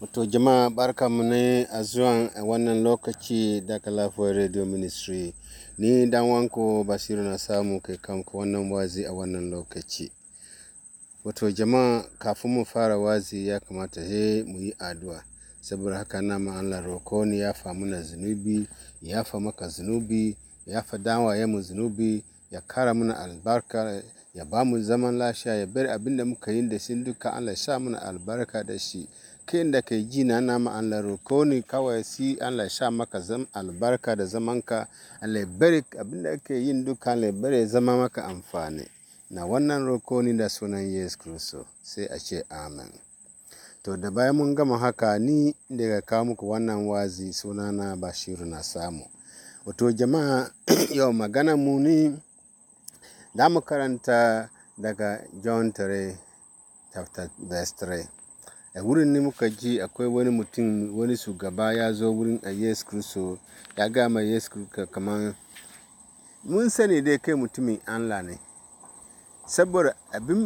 To jama'a barkanmu ne a zuwan wannan lokaci daga Lafiyar Radio Ministry. Ni dan wanku Basiru na samu kai kanku wannan wazi a wannan lokaci. Wato jama'a kafin mu fara wazi ya kamata mu yi addu'a. Saboda haka na ma Allah roko ni ya fa muna zunubi, ya fa maka zunubi, ya fa dawaye mu zunubi, ya kara muna albarka, ya ba mu zaman lafiya, ya bari abin da muka yi da shi duka Allah ya sa muna albarka da shi. Kai da kai ji na nama Allah roko ni kawai si Allah ya sa maka albarka da zamanka. Allah ya bari abin da kake yin duka Allah ya bari ya zama maka amfani. Na wannan roko ni da sunan Yesu Kristo sai a ce amen. To da bayan mun gama haka ni daga kawo muku wannan wazi sunana Bashiru na samu. Wato jama'a yau magana mu ni da mu karanta daga John 3 chapter verse 3. A wurin ne muka ji akwai wani mutum, wani shugaba ya zo wurin a Yesu Kristo, ya gama Yesu Kristo kamar mun sani dai kai mutumin Allah ne. Saboda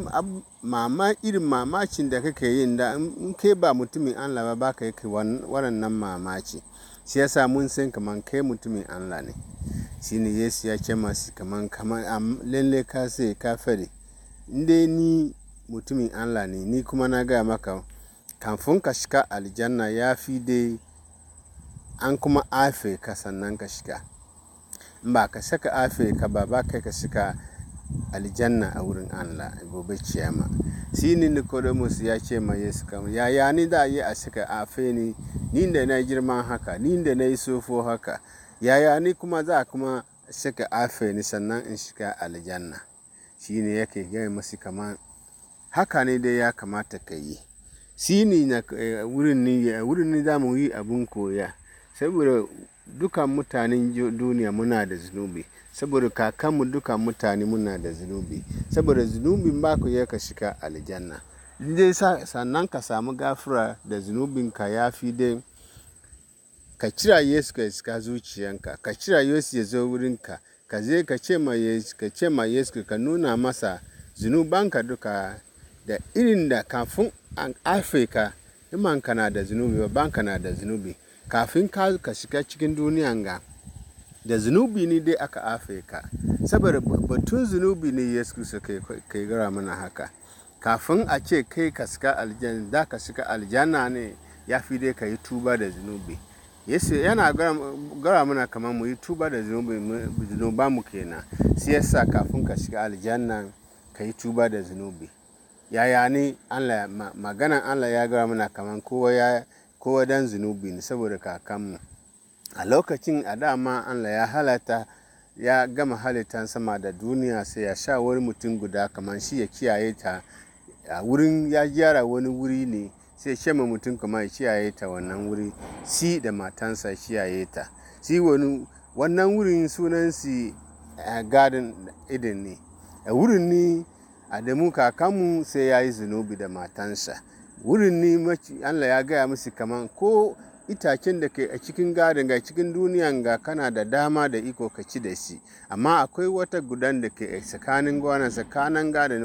irin mamacin da kake yin da in kai ba mutumin Allah ba ka yi wannan mamaci. Shi yasa mun san kamar kai mutumin Allah ne. Shi ne Yesu ya ce masu kamar lalle ka sai ka fari. Inde ni mutumin Allah ne, ni kuma na gaya maka kafin ka shiga aljanna ya fi dai an kuma afe ka sannan ka shiga. Ba ka saka afe ka ba kai ka shiga aljanna a wurin Allah gobe ciyama. Shi ne Nicodemus ya ce ma Yesu kamar yaya ni da yi a saka afe ni da na girma haka, ni da na yi sofo haka, yaya ni kuma za kuma saka afe ni sannan in shiga aljanna. Shi ne yake gaya masu kamar haka ne dai ya kamata ka yi. Shi ne wurin ni za mu yi abin koya. Saboda dukan mutanen duniya muna da zunubi. Saboda kakanmu dukan mutane muna da zunubi. Saboda zunubin ba ku ka shiga aljanna. Dai sannan ka samu gafara da zunubinka ya fi dai ka cira Yesu ka shiga zuciyanka. Ka cira Yesu ya zo wurinka. Ka je ka ce ma Yesu ka nuna masa zunubanka duka da irin da kafin an afe ka imanka na da zunubi babanka na da zunubi. Kafin ka shiga cikin duniyan ga da zunubi ne dai aka afe ka. Saboda batun zunubi ne Yesu Kristo kai gara mana haka. Kafin a ce kai ka shiga aljanna, da ka shiga aljanna ne ya fi dai ka yi tuba da zunubi. Yesu yana gara mana kamar mu yi tuba da zunubanmu kenan. Shi yasa kafin ka shiga aljanna ka yi tuba da zunubi. Yaya ne maganan Allah ya gara mana kamar kowa dan zunubi ne saboda kakanmu. A lokacin a dama Allah ya gama halittar sama da duniya sai ya sha wani mutum guda kamar shi ya kiyaye ta. A wurin ya gyara wani wuri ne sai shema mutum kamar ya kiyaye ta wannan wuri. Shi da matansa kiyaye ta. Shi wannan wurin sunansi Garden Eden ne. A wurin ne Adamu kakanmu sai ya yi zunubi da matansa. Wurin ne Allah ya gaya musu kamar ko itacen da ke a cikin gadon ga cikin duniyan ga kana da dama da iko ka ci da shi. Amma akwai wata gudan da ke tsakanin gadon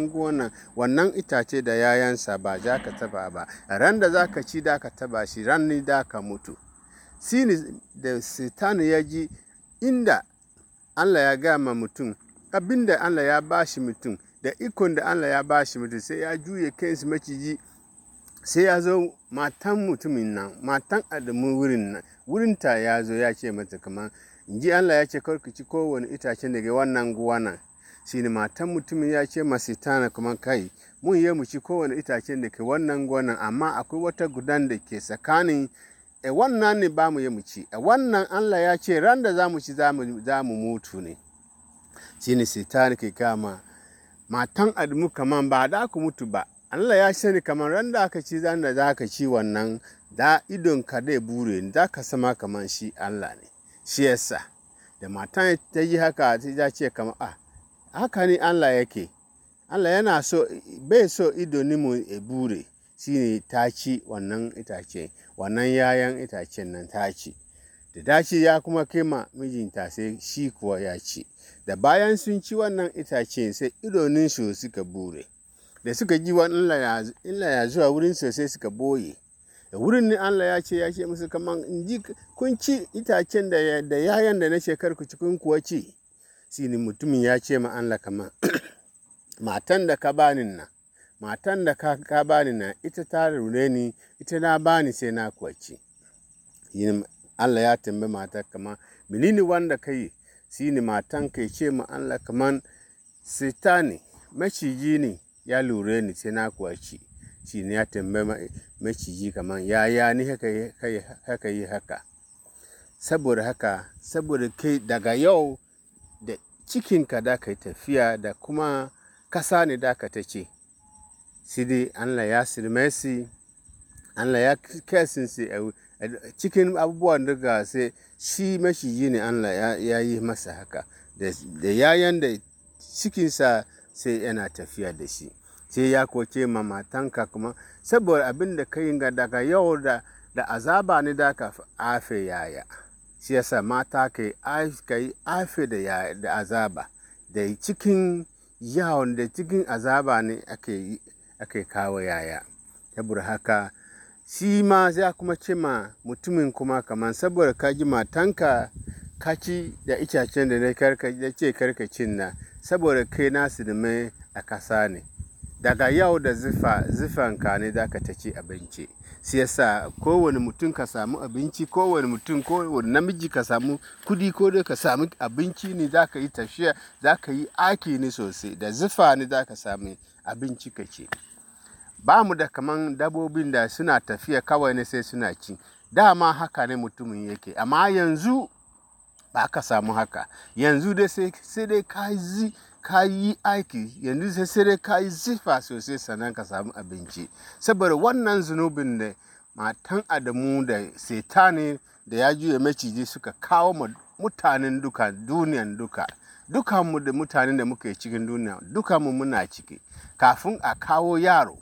wannan itace da yayansa ba za ka taba ba. Ran da za ka ci da ka taba shi ran ne da ka mutu. Shi ne da Satan ya ji inda Allah ya gaya ma mutum abin da Allah ya ba shi mutum da ikon da Allah ya ba shi mutum sai ya juye kansu maciji sai ya zo matan mutumin nan matan Adamu wurinta ya zo ya ce mata kamar inji Allah ya ce karki ci kowane itacen daga wannan gona. Shi ne matan mutumin ya ce ma Satan kamar kai mun yi mu ci kowane itacen da ke wannan gonan amma akwai wata gudan da ke tsakanin wannan ne ba mu yi mu ci. Wannan Allah ya ce ran da za mu ci za mu mutu ne. Shi ne Satan ke kama matan Adamu kamar ba da ku mutu ba. Allah ya sani kamar ran da aka ci zan da za ka ci wannan da idonka dai bure da ka sama kamar shi Allah ne. Shi yasa da matan ta yi haka ta ce kamar haka ne Allah yake. Allah yana so bai so idoninmu ya bure. Shi ne ta ci wannan itace wannan yayan itacen nan ta ci. Da dace ya kuma kai ma mijinta sai shi kuwa ya ci. Da bayan sun ci wannan itace sai idoninsu suka bure. Da suka ji wani illa ya zuwa wurin sai suka boye. da wurin ne Allah ya ce musu kaman in ji kun ci itacen da yayan da na shekar ku cikin kuwa ci. Shi ne mutumin ya ce ma Allah kaman matan da ka bani nan, matan da ka bani nan ita ta rure ni, ita na bani sai na kuwa ci. Allah ya tambayi matar kaman menene wanda ka yi? Shi ne matan ka ce ma Allah kaman Sitani maciji ne ya lura ni sai na kuwa ci. Shi ne ya tambayi maciji kaman yaya ni haka yi haka. Saboda kai daga yau da cikinka da ka yi tafiya da kuma kasa ne da ka ta ce. Sai dai Allah ya sirmesi, Allah ya kesinsi cikin abubuwan daga sai shi maciji ne Allah ya yi masa haka. Da yayan da cikinsa sai yana tafiya da shi. Sai ya koce ma matanka kuma saboda abin da ka yi daga yau da azaba ne da ka afe yaya. Shi yasa mata ka yi afe da azaba. Da cikin yawon da cikin azaba ne ake kawo yaya. Saboda haka shi ma ya kuma ce ma mutumin kuma kaman saboda ka ji matanka ka ci da itacen da ya ce karkacin na, saboda kai nasu da mai a kasa ne. Daga yau da zufanka ne za ka ta ci abinci. Shi yasa kowane mutum ka samu abinci, kowane namiji ka samu kudi, ko dai ka samu abinci ne za ka yi tafiya, za ka yi aiki ne sosai. Da zufa ne za ka samu abinci ka ci. Ba mu da kaman dabbobin da suna tafiya kawai ne sai suna ci. Dama haka ne mutumin yake, amma yanzu ba ka samu haka. Yanzu dai sai dai ka yi aiki, yanzu sai dai ka yi zifa sosai sannan ka samu abinci. Saboda wannan zunubin da matan Adamu da Sitani da ya juya maciji suka kawo ma mutanen duka, duniyan duka. Dukanmu da mutanen da muke cikin duniya, dukanmu muna ciki. Kafin a kawo yaro,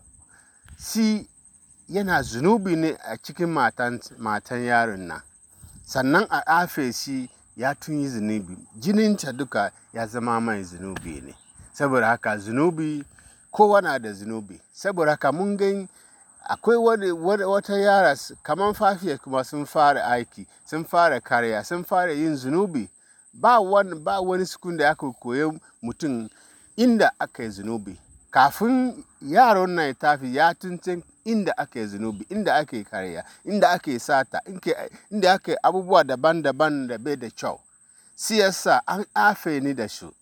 shi yana zunubi ne a cikin matan yaron nan. Sannan a afe shi ya tun yi zunubi. Jininta duka ya zama mai zunubi ne. Saboda haka zunubi, kowa na da zunubi. Saboda haka mun gani akwai wata yara kaman 5 years kuma sun fara aiki, sun fara karya, sun fara yin zunubi. Ba wani sukun da aka koya mutum inda aka yi zunubi. Kafin yaron nan ya tafi ya tuntun inda aka yi zunubi, inda aka yi karya, inda aka yi sata, inda aka yi abubuwa daban-daban da bai da kyau. Siyasa an afe ni da su.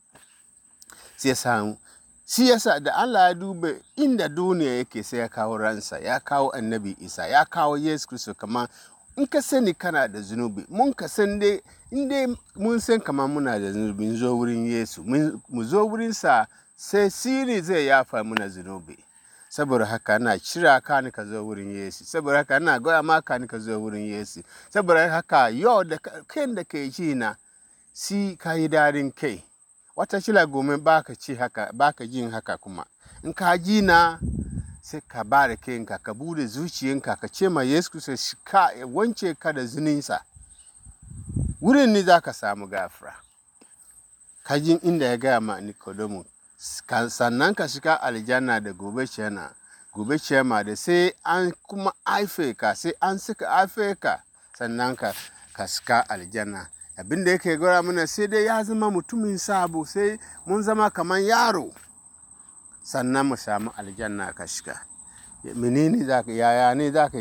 Siyasa da Allah ya dube inda duniya yake sai ya kawo ransa, ya kawo annabi Isa, ya kawo Yesu Kristo. Kamar in ka sani kana da zunubi, mun ka san dai, in mun san kamar muna da zunubi, mun zo wurin Yesu, mu zo wurinsa sai siri zai yafa muna zunubi. Saboda haka na cira ka ni ka zo wurin Yesu. Saboda haka na goya maka ni ka zo wurin Yesu. Saboda haka yau da kai da ke ji na, si ka yi daɗin kai. Wata shila gome ba ka jin haka kuma. In ka ji na, sai ka ba da kanka, ka bude zuciyanka, ka ce ma Yesu Kristo ka wance ka da zuninsa. Wurin ni za ka samu gafara. Ka ji inda ya gaya ma Nicodemus. Sannan ka shiga aljanna da gobe ciyama da sai an kuma haife ka, sai an suka haife ka, sannan ka shiga aljanna. Abin da yake gora mana sai dai ya zama mutumin sabo, sai mun zama kamar yaro, sannan mu samu aljanna ka shiga. Menene yaya ne za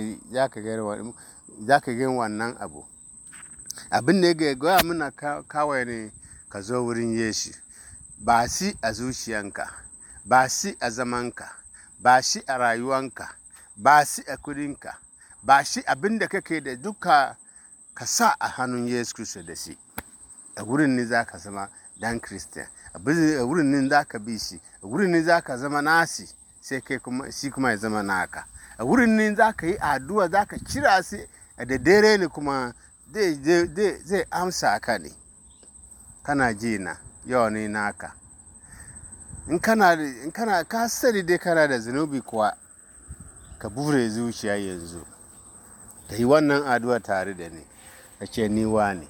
ka gani wannan abu? Abin da yake gora mana kawai ne ka zo wurin Yesu. Ba shi a zuciyanka, ba shi a zamanka, ba shi a rayuwanka, ba shi a kudinka, ba shi abin da kake da duka, ka sa a hannun Yesu Kristo da shi. A wurin ne za ka zama dan Kristiyan. A wurin ne za ka bi shi. A wurin ne za ka zama nasi, sai shi kuma ya zama naka. A wurin ne za ka yi addu'a, za ka kira shi da dare ne kuma zai amsa ka ne. Kana ji na, yau ne naka. In kana ka sani dai kana da zunubi kuwa, ka bure zuciya yanzu. Ka yi wannan addu'a tare da ni. Ka ce ni wane.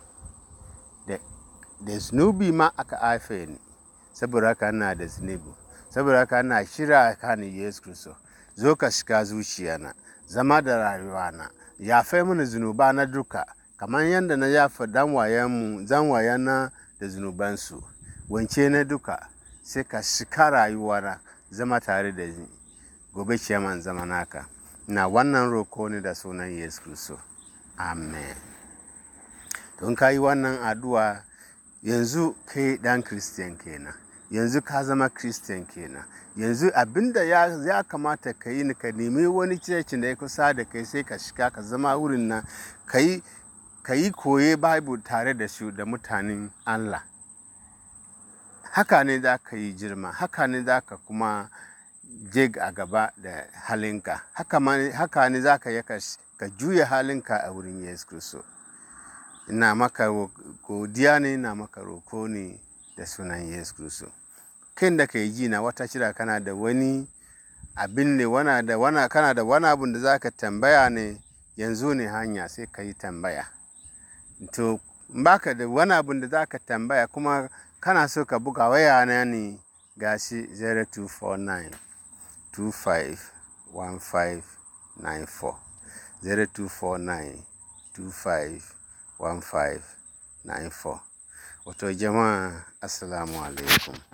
Da zunubi ma aka haife ni. Saboda haka ina da zunubi. Saboda haka ina shira ka ni Yesu Kristo. Zo ka shiga zuciyana. zama da rayuwana, yafe mini zunuba na duka, kamar yadda na yafa zanwayena da zunubansu, wanke na duka, sai ka shika rayuwana zama tare da ni, gobe ciyaman zama naka. Na wannan roko ne da sunan Yesu Kristo. Amen. Don ka yi wannan addu'a, yanzu kai ɗan Christian kenan. Yanzu ka zama Christian kenan. Yanzu abinda ya kamata ka yi, ka nemi wani church da ya kusa da kai, sai ka shiga ka zama wurin nan, ka yi koye Bible tare da su da mutanen Allah. Haka ne za ka yi girma, haka ne za ka kuma je a gaba da halinka. Haka ne za ka yi ka juya halinka a wurin Yesu Kristo. Ina maka godiya ne, ina maka roko ne da sunan Yesu Kristo. Kai da ka yi ji na wata shida kana da wani abin ne, kana da wani abin da za ka tambaya ne, yanzu ne hanya sai ka yi tambaya. To, baka da wani abin da za ka tambaya kuma kana so ka buga waya na ne, gashi 0249 251594 0249 251594. Wato jama'a, assalamu alaikum.